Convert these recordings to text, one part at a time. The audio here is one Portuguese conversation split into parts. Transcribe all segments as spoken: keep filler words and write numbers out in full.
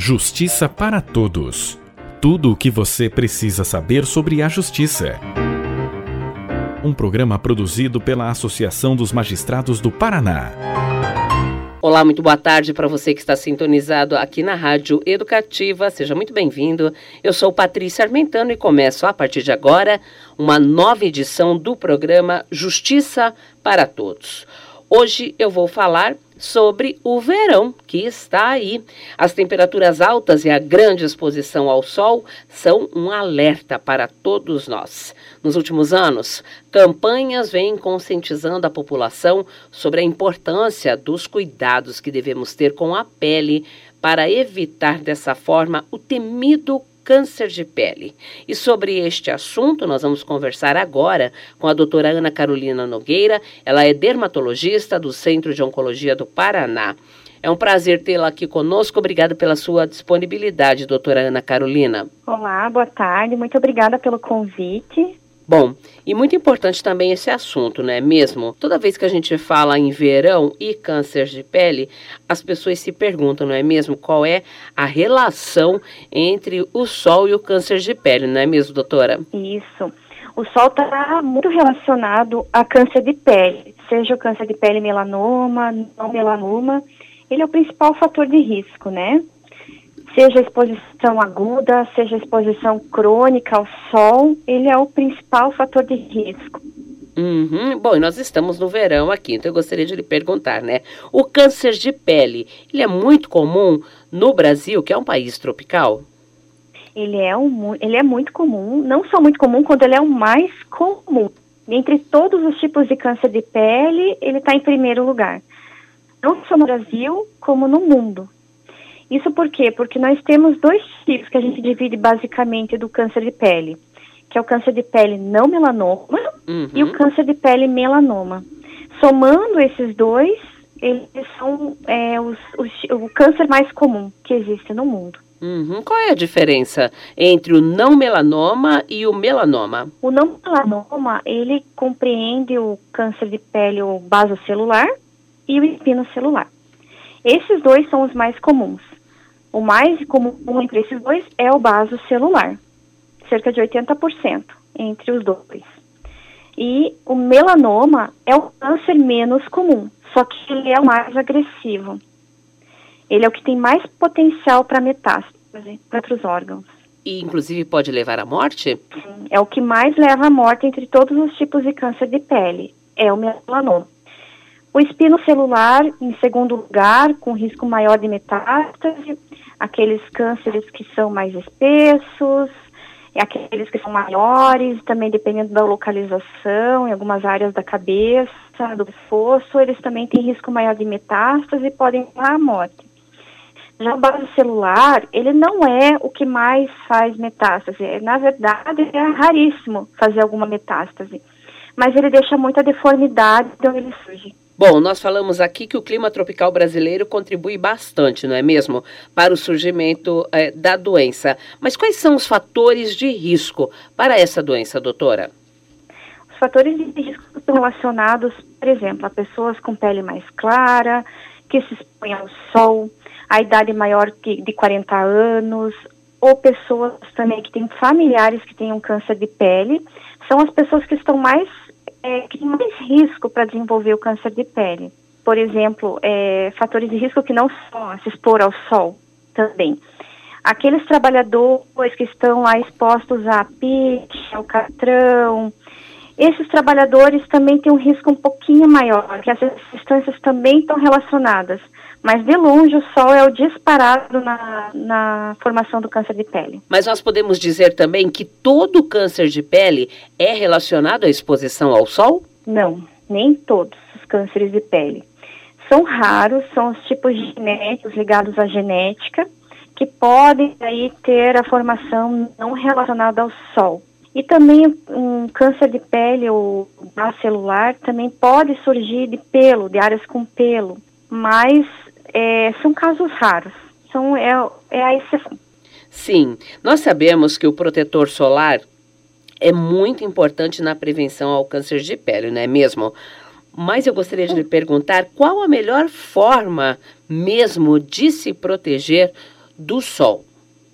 Justiça para Todos. Tudo o que você precisa saber sobre a justiça. Um programa produzido pela Associação dos Magistrados do Paraná. Olá, muito boa tarde para você que está sintonizado aqui na Rádio Educativa. Seja muito bem-vindo. Eu sou Patrícia Armentano e começo a partir de agora uma nova edição do programa Justiça para Todos. Hoje eu vou falar sobre o verão que está aí. As temperaturas altas e a grande exposição ao sol são um alerta para todos nós. Nos últimos anos, campanhas vêm conscientizando a população sobre a importância dos cuidados que devemos ter com a pele para evitar dessa forma o temido câncer de pele. E sobre este assunto nós vamos conversar agora com a doutora Ana Carolina Nogueira. Ela é dermatologista do Centro de Oncologia do Paraná. É um prazer tê-la aqui conosco. Obrigada pela sua disponibilidade, doutora Ana Carolina. Olá, boa tarde. Muito obrigada pelo convite. Bom, e muito importante também esse assunto, não é mesmo? Toda vez que a gente fala em verão e câncer de pele, as pessoas se perguntam, não é mesmo? Qual é a relação entre o sol e o câncer de pele, não é mesmo, doutora? Isso. O sol está muito relacionado a câncer de pele, seja o câncer de pele melanoma, não melanoma. Ele é o principal fator de risco, né? Seja exposição aguda, seja exposição crônica ao sol, ele é o principal fator de risco. Uhum. Bom, e nós estamos no verão aqui, então eu gostaria de lhe perguntar, né? O câncer de pele, ele é muito comum no Brasil, que é um país tropical? Ele é, um, ele é muito comum, não só muito comum, quando ele é o mais comum. Entre todos os tipos de câncer de pele, ele está em primeiro lugar. Não só no Brasil, como no mundo. Isso por quê? Porque nós temos dois tipos que a gente divide basicamente do câncer de pele, que é o câncer de pele não melanoma uhum. e o câncer de pele melanoma. Somando esses dois, eles são é, os, os, o câncer mais comum que existe no mundo. Uhum. Qual é a diferença entre o não melanoma e o melanoma? O não melanoma, ele compreende o câncer de pele o basocelular e o espinocelular. Esses dois são os mais comuns. O mais comum entre esses dois é o basocelular, cerca de oitenta por cento entre os dois. E o melanoma é o câncer menos comum, só que ele é o mais agressivo. Ele é o que tem mais potencial para metástase para outros órgãos. E inclusive pode levar à morte? Sim, é o que mais leva à morte entre todos os tipos de câncer de pele, é o melanoma. O espinocelular, em segundo lugar, com risco maior de metástase, aqueles cânceres que são mais espessos, aqueles que são maiores, também dependendo da localização, em algumas áreas da cabeça, do pescoço, eles também têm risco maior de metástase e podem levar à morte. Já o basocelular, ele não é o que mais faz metástase, na verdade é raríssimo fazer alguma metástase, mas ele deixa muita deformidade de onde ele surge. Bom, nós falamos aqui que o clima tropical brasileiro contribui bastante, não é mesmo, para o surgimento é, da doença. Mas quais são os fatores de risco para essa doença, doutora? Os fatores de risco estão relacionados, por exemplo, a pessoas com pele mais clara, que se expõem ao sol, a idade maior que de quarenta anos, ou pessoas também que têm familiares que tenham câncer de pele. São as pessoas que estão mais É, que tem mais risco para desenvolver o câncer de pele. Por exemplo, é, fatores de risco que não só se expor ao sol também. Aqueles trabalhadores que estão lá expostos a piche, ao catrão, esses trabalhadores também têm um risco um pouquinho maior, que essas substâncias também estão relacionadas. Mas, de longe, o sol é o disparado na, na formação do câncer de pele. Mas nós podemos dizer também que todo câncer de pele é relacionado à exposição ao sol? Não, nem todos os cânceres de pele. São raros, são os tipos genéticos ligados à genética, que podem aí ter a formação não relacionada ao sol. E também um câncer de pele ou basocelular também pode surgir de pelo, de áreas com pelo, mas é, são casos raros, são, é, é a exceção. Sim, nós sabemos que o protetor solar é muito importante na prevenção ao câncer de pele, não é mesmo? Mas eu gostaria de lhe perguntar qual a melhor forma mesmo de se proteger do sol?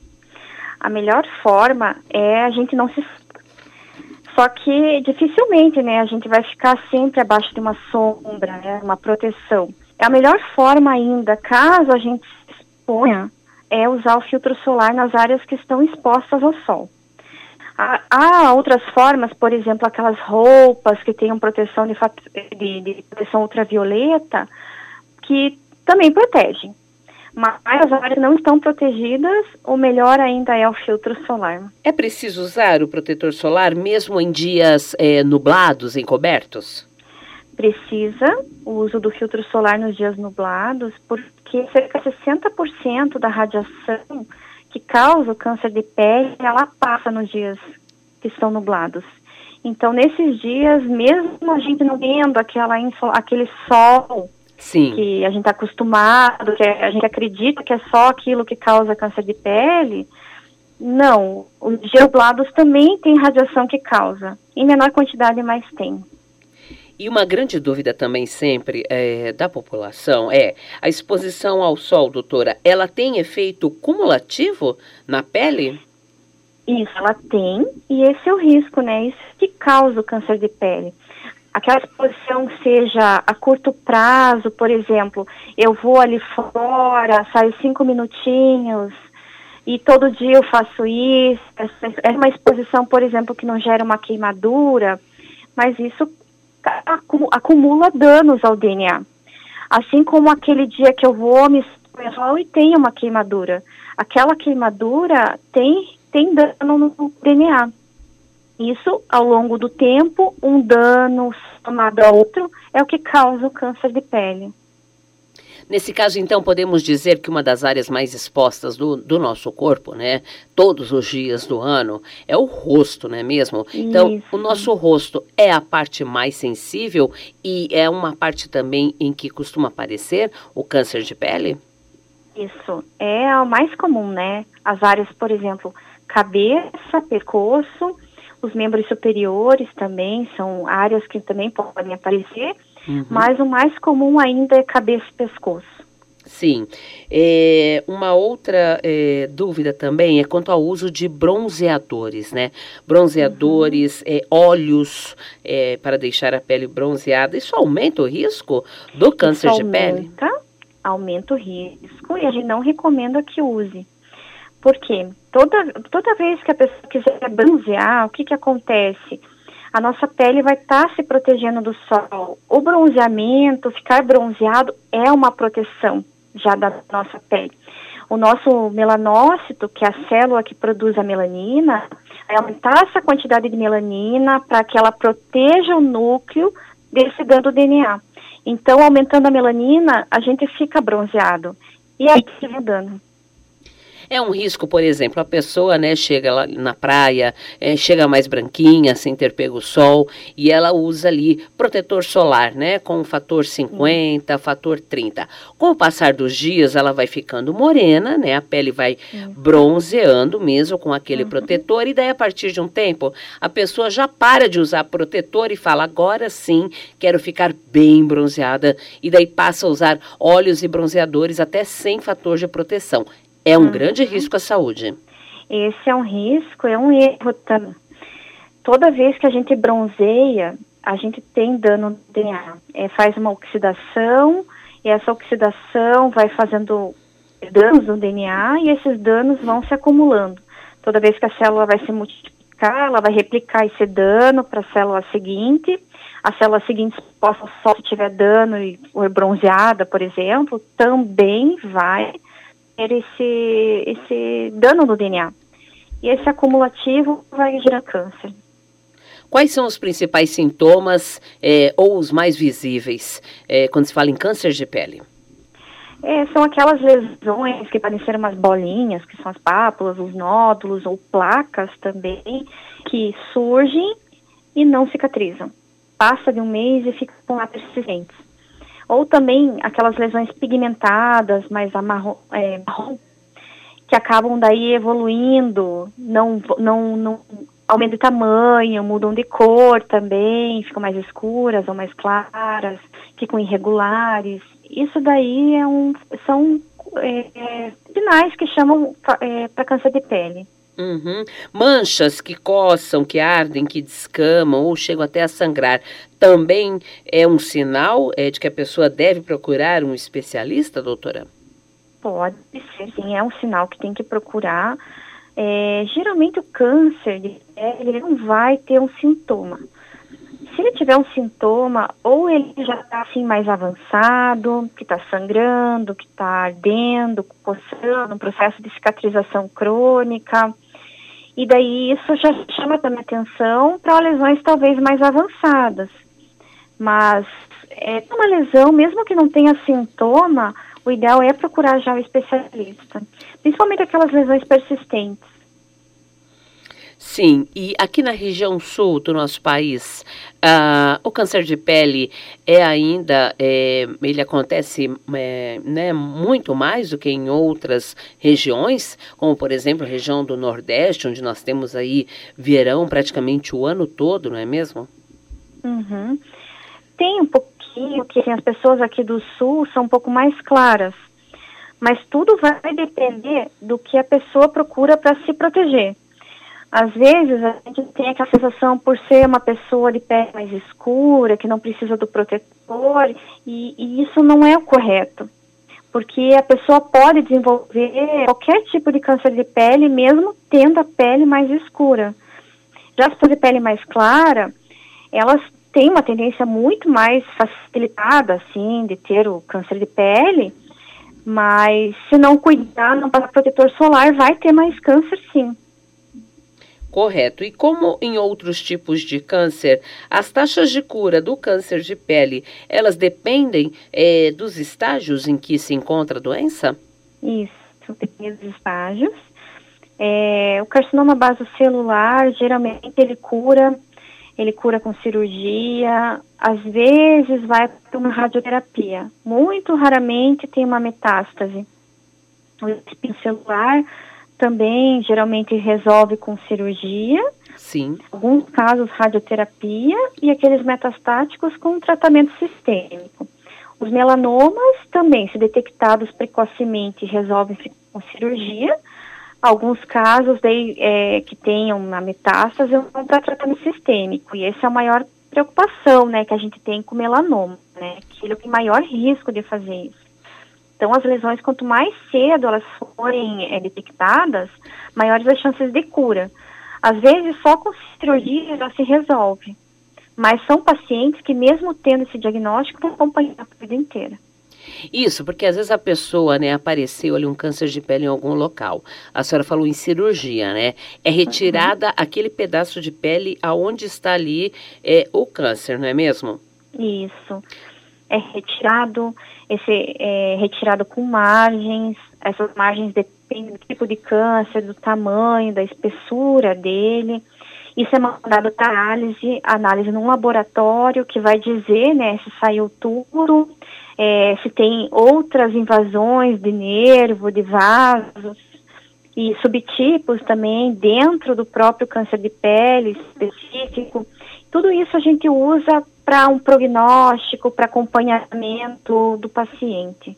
A melhor forma é a gente não se... Só que dificilmente, né, a gente vai ficar sempre abaixo de uma sombra, né, uma proteção. A melhor forma ainda, caso a gente se exponha, é usar o filtro solar nas áreas que estão expostas ao sol. Há, há outras formas, por exemplo, aquelas roupas que tenham proteção de, de, de proteção ultravioleta, que também protegem. Mas as áreas que não estão protegidas, o melhor ainda é o filtro solar. É preciso usar o protetor solar mesmo em dias é, nublados, encobertos? Precisa o uso do filtro solar nos dias nublados, porque cerca de sessenta por cento da radiação que causa o câncer de pele, ela passa nos dias que estão nublados. Então, nesses dias, mesmo a gente não vendo aquela, aquele sol... Sim. Que a gente está acostumado, que a gente acredita que é só aquilo que causa câncer de pele, não. Os dias nublados também tem radiação que causa, em menor quantidade, mas tem. E uma grande dúvida também sempre é, da população é, a exposição ao sol, doutora, ela tem efeito cumulativo na pele? Isso, ela tem, e esse é o risco, né? Isso que causa o câncer de pele. Aquela exposição seja a curto prazo, por exemplo, eu vou ali fora, saio cinco minutinhos e todo dia eu faço isso. É uma exposição, por exemplo, que não gera uma queimadura, mas isso acumula danos ao D N A. Assim como aquele dia que eu vou me expor e tem uma queimadura. Aquela queimadura tem, tem dano no D N A. Isso, ao longo do tempo, um dano somado a outro, é o que causa o câncer de pele. Nesse caso, então, podemos dizer que uma das áreas mais expostas do, do nosso corpo, né, todos os dias do ano, é o rosto, não é mesmo? Então, Isso. O nosso rosto é a parte mais sensível e é uma parte também em que costuma aparecer o câncer de pele? Isso, é o mais comum, né? As áreas, por exemplo, cabeça, pescoço... Os membros superiores também são áreas que também podem aparecer, uhum. Mas o mais comum ainda é cabeça e pescoço. Sim. É, uma outra é, dúvida também é quanto ao uso de bronzeadores, né? Bronzeadores, uhum. é, óleos é, para deixar a pele bronzeada. Isso aumenta o risco do câncer Isso de pele? Aumenta, aumenta o risco e a gente não recomenda que use. Por quê? Toda, toda vez que a pessoa quiser bronzear, o que que acontece? A nossa pele vai estar tá se protegendo do sol. O bronzeamento, ficar bronzeado, é uma proteção já da nossa pele. O nosso melanócito, que é a célula que produz a melanina, vai aumentar essa quantidade de melanina para que ela proteja o núcleo desse dano do D N A. Então, aumentando a melanina, a gente fica bronzeado. E aí que vem o dano. É um risco, por exemplo, a pessoa, né, chega lá na praia, é, chega mais branquinha, sem ter pego o sol, e ela usa ali protetor solar, né, com fator cinquenta, uhum. fator trinta. Com o passar dos dias, ela vai ficando morena, né, a pele vai uhum. bronzeando mesmo com aquele uhum. protetor, e daí a partir de um tempo, a pessoa já para de usar protetor e fala, agora sim, quero ficar bem bronzeada, e daí passa a usar óleos e bronzeadores até sem fator de proteção. É um uhum. grande risco à saúde. Esse é um risco, é um erro também. Toda vez que a gente bronzeia, a gente tem dano no D N A. É, faz uma oxidação, e essa oxidação vai fazendo danos no D N A, e esses danos vão se acumulando. Toda vez que a célula vai se multiplicar, ela vai replicar esse dano para a célula seguinte. A célula seguinte, se possa só se tiver dano e for bronzeada, por exemplo, também vai esse, esse dano no D N A. E esse acumulativo vai gerar câncer. Quais são os principais sintomas é, ou os mais visíveis é, quando se fala em câncer de pele? É, são aquelas lesões que podem ser umas bolinhas, que são as pápulas, os nódulos ou placas também, que surgem e não cicatrizam. Passa de um mês e ficam lá persistentes. Ou também aquelas lesões pigmentadas, mais amarrom, é, marrom, que acabam daí evoluindo, não, não, não aumentam de tamanho, mudam de cor também, ficam mais escuras ou mais claras, ficam irregulares. Isso daí é um, são é, sinais que chamam é, para câncer de pele. Uhum. Manchas que coçam, que ardem, que descamam ou chegam até a sangrar, também é um sinal é, de que a pessoa deve procurar um especialista, doutora? Pode ser, sim, é um sinal que tem que procurar. É, geralmente o câncer de pele ele não vai ter um sintoma. Se ele tiver um sintoma, ou ele já está assim mais avançado, que está sangrando, que está ardendo, coçando, um processo de cicatrização crônica, e daí isso já chama também atenção para lesões talvez mais avançadas. Mas é uma lesão, mesmo que não tenha sintoma, o ideal é procurar já o especialista, principalmente aquelas lesões persistentes. Sim, e aqui na região sul do nosso país, uh, o câncer de pele é ainda, é, ele acontece é, né, muito mais do que em outras regiões, como por exemplo a região do Nordeste, onde nós temos aí verão praticamente o ano todo, não é mesmo? Uhum. Tem um pouquinho que assim, as pessoas aqui do sul são um pouco mais claras, mas tudo vai depender do que a pessoa procura para se proteger. Às vezes a gente tem aquela sensação por ser uma pessoa de pele mais escura, que não precisa do protetor, e, e isso não é o correto, porque a pessoa pode desenvolver qualquer tipo de câncer de pele, mesmo tendo a pele mais escura. Já as pessoas de pele mais clara, elas têm uma tendência muito mais facilitada, assim, de ter o câncer de pele, mas se não cuidar, não passar protetor solar, vai ter mais câncer sim. Correto. E como em outros tipos de câncer, as taxas de cura do câncer de pele, elas dependem é, dos estágios em que se encontra a doença? Isso, depende dos estágios. É, o carcinoma basocelular, geralmente ele cura, ele cura com cirurgia, às vezes vai para uma radioterapia. Muito raramente tem uma metástase. O espinho celular também geralmente resolve com cirurgia, sim. Alguns casos radioterapia e aqueles metastáticos com tratamento sistêmico. Os melanomas também, se detectados precocemente, resolvem-se com cirurgia. Alguns casos daí, é, que tenham uma metástase vão para tratamento sistêmico, e essa é a maior preocupação, né, que a gente tem com melanoma, né, que ele tem maior risco de fazer isso. Então, as lesões, quanto mais cedo elas forem é, detectadas, maiores as chances de cura. Às vezes, só com cirurgia já se resolve. Mas são pacientes que, mesmo tendo esse diagnóstico, vão acompanhar a vida inteira. Isso, porque às vezes a pessoa, né, apareceu ali um câncer de pele em algum local. A senhora falou em cirurgia, né? É retirada uhum. aquele pedaço de pele aonde está ali é, o câncer, não é mesmo? Isso. É retirado, esse é retirado com margens, essas margens dependem do tipo de câncer, do tamanho, da espessura dele. Isso é mandado para análise, análise num laboratório que vai dizer, né, se saiu tudo, é, se tem outras invasões de nervo, de vasos e subtipos também dentro do próprio câncer de pele específico. Tudo isso a gente usa para um prognóstico, para acompanhamento do paciente.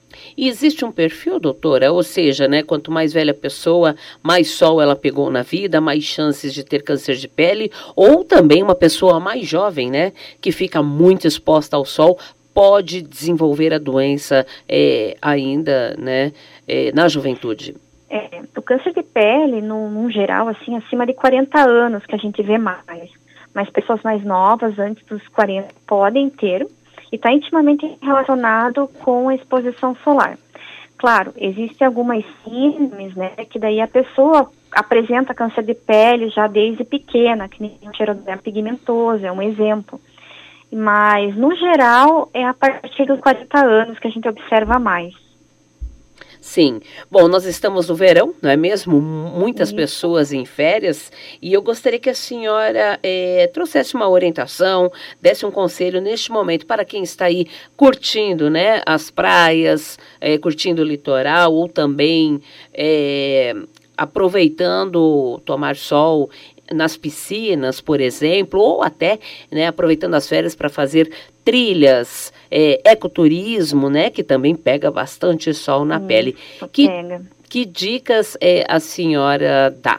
E existe um perfil, doutora? Ou seja, né, quanto mais velha a pessoa, mais sol ela pegou na vida, mais chances de ter câncer de pele, ou também uma pessoa mais jovem, né, que fica muito exposta ao sol, pode desenvolver a doença é, ainda, né, é, na juventude. É, o câncer de pele, no, no geral, assim, acima de quarenta anos que a gente vê mais. Mas pessoas mais novas, antes dos quarenta, podem ter, e está intimamente relacionado com a exposição solar. Claro, existem algumas síndromes, né, que daí a pessoa apresenta câncer de pele já desde pequena, que nem o xeroderma pigmentoso, é um exemplo. Mas, no geral, é a partir dos quarenta anos que a gente observa mais. Sim. Bom, nós estamos no verão, não é mesmo? Muitas Sim. pessoas em férias, e eu gostaria que a senhora é, trouxesse uma orientação, desse um conselho neste momento para quem está aí curtindo, né, as praias, é, curtindo o litoral, ou também é, aproveitando tomar sol nas piscinas, por exemplo, ou até, né, aproveitando as férias para fazer trilhas, é, ecoturismo, né? Que também pega bastante sol na Isso, pele. Que, pega. que dicas é, a senhora dá?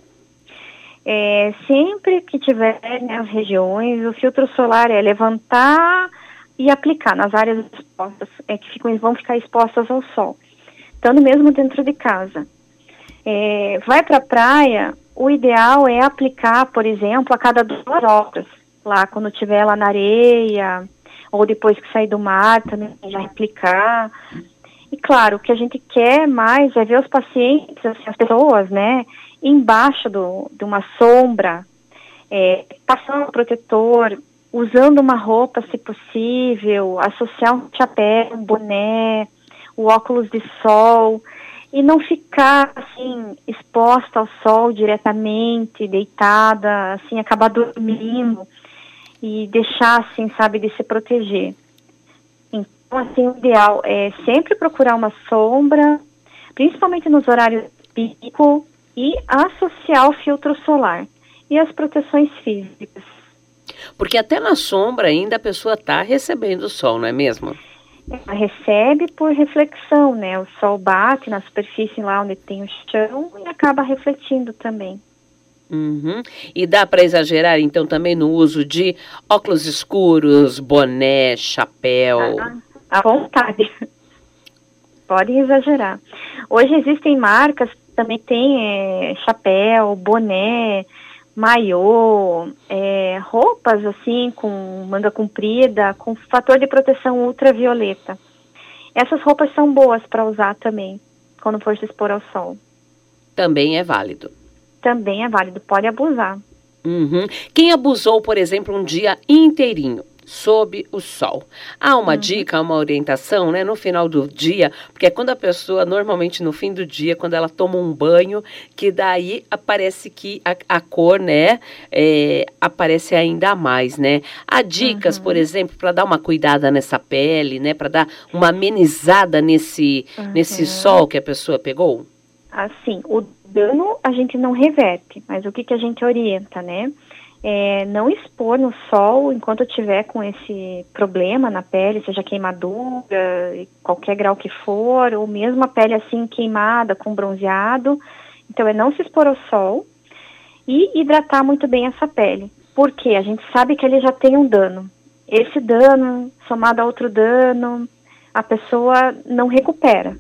É, sempre que tiver, né, as regiões, o filtro solar é levantar e aplicar nas áreas expostas, é, que ficam, vão ficar expostas ao sol, estando mesmo dentro de casa. É, vai para a praia, o ideal é aplicar, por exemplo, a cada duas horas, lá quando estiver lá na areia, ou depois que sair do mar, também já aplicar. E claro, o que a gente quer mais é ver os pacientes, assim, as pessoas, né, embaixo do, de uma sombra, é, passando um protetor, usando uma roupa, se possível, associar um chapéu, um boné, o óculos de sol, e não ficar, assim, exposta ao sol diretamente, deitada, assim, acabar dormindo, e deixar, assim, sabe, de se proteger. Então, assim, o ideal é sempre procurar uma sombra, principalmente nos horários pico, e associar o filtro solar e as proteções físicas. Porque até na sombra ainda a pessoa está recebendo o sol, não é mesmo? Ela recebe por reflexão, né? O sol bate na superfície lá onde tem o chão e acaba refletindo também. Uhum. E dá para exagerar, então, também no uso de óculos escuros, boné, chapéu? Ah, à vontade. Podem exagerar. Hoje existem marcas que também tem é, chapéu, boné, maiô, é, roupas assim com manga comprida, com fator de proteção ultravioleta. Essas roupas são boas para usar também, quando for se expor ao sol. Também é válido. Também é válido, pode abusar. Uhum. Quem abusou, por exemplo, um dia inteirinho sob o sol, há uma uhum. dica, uma orientação, né, no final do dia, porque é quando a pessoa, normalmente no fim do dia, quando ela toma um banho, que daí aparece que a, a cor, né, é, aparece ainda mais, né. Há dicas, uhum. por exemplo, para dar uma cuidada nessa pele, né, para dar uma amenizada nesse, uhum. nesse sol que a pessoa pegou? Assim, o dano a gente não reverte, mas o que, que a gente orienta, né? É não expor no sol enquanto eu tiver com esse problema na pele, seja queimadura, qualquer grau que for, ou mesmo a pele assim queimada, com bronzeado. Então é não se expor ao sol e hidratar muito bem essa pele. Porque a gente sabe que ele já tem um dano. Esse dano, somado a outro dano, a pessoa não recupera.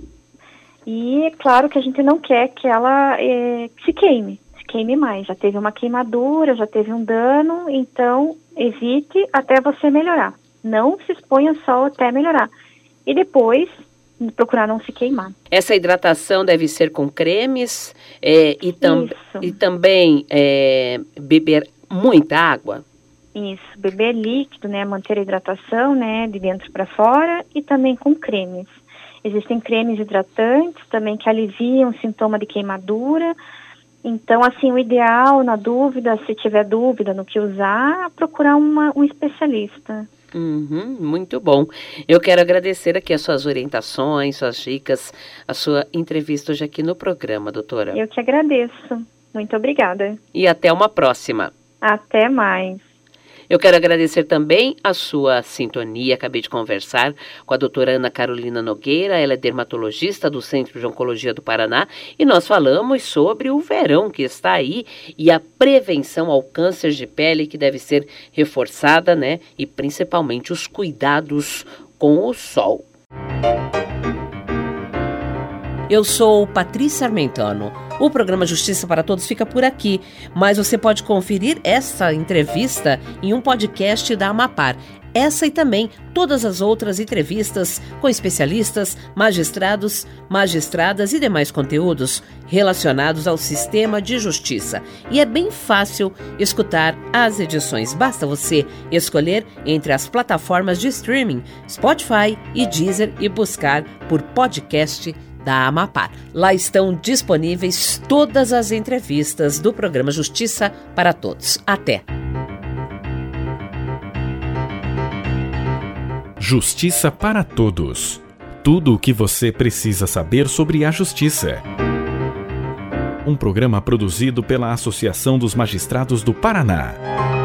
E é claro que a gente não quer que ela é, se queime. queime mais, já teve uma queimadura, já teve um dano, então evite até você melhorar. Não se exponha ao sol até melhorar. E depois, procurar não se queimar. Essa hidratação deve ser com cremes é, e, tam e também é, beber muita água? Isso, beber líquido, né, manter a hidratação, né, de dentro para fora e também com cremes. Existem cremes hidratantes também que aliviam o sintoma de queimadura. Então, assim, o ideal, na dúvida, se tiver dúvida no que usar, procurar uma, um especialista. Uhum, muito bom. Eu quero agradecer aqui as suas orientações, suas dicas, a sua entrevista hoje aqui no programa, doutora. Eu que agradeço. Muito obrigada. E até uma próxima. Até mais. Eu quero agradecer também a sua sintonia. Acabei de conversar com a doutora Ana Carolina Nogueira, ela é dermatologista do Centro de Oncologia do Paraná, e nós falamos sobre o verão que está aí e a prevenção ao câncer de pele que deve ser reforçada, né? E principalmente os cuidados com o sol. Eu sou Patrícia Armentano. O programa Justiça para Todos fica por aqui, mas você pode conferir essa entrevista em um podcast da Amapar. Essa e também todas as outras entrevistas com especialistas, magistrados, magistradas e demais conteúdos relacionados ao sistema de justiça. E é bem fácil escutar as edições. Basta você escolher entre as plataformas de streaming, Spotify e Deezer, e buscar por podcast da Amapar. Lá estão disponíveis todas as entrevistas do programa Justiça para Todos. Até! Justiça para Todos. Tudo o que você precisa saber sobre a justiça. Um programa produzido pela Associação dos Magistrados do Paraná.